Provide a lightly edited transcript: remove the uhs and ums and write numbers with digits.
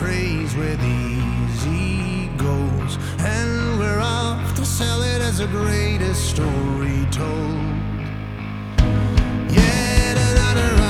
praise where the easy goes, and we're off to sell it as the greatest story told. Yet another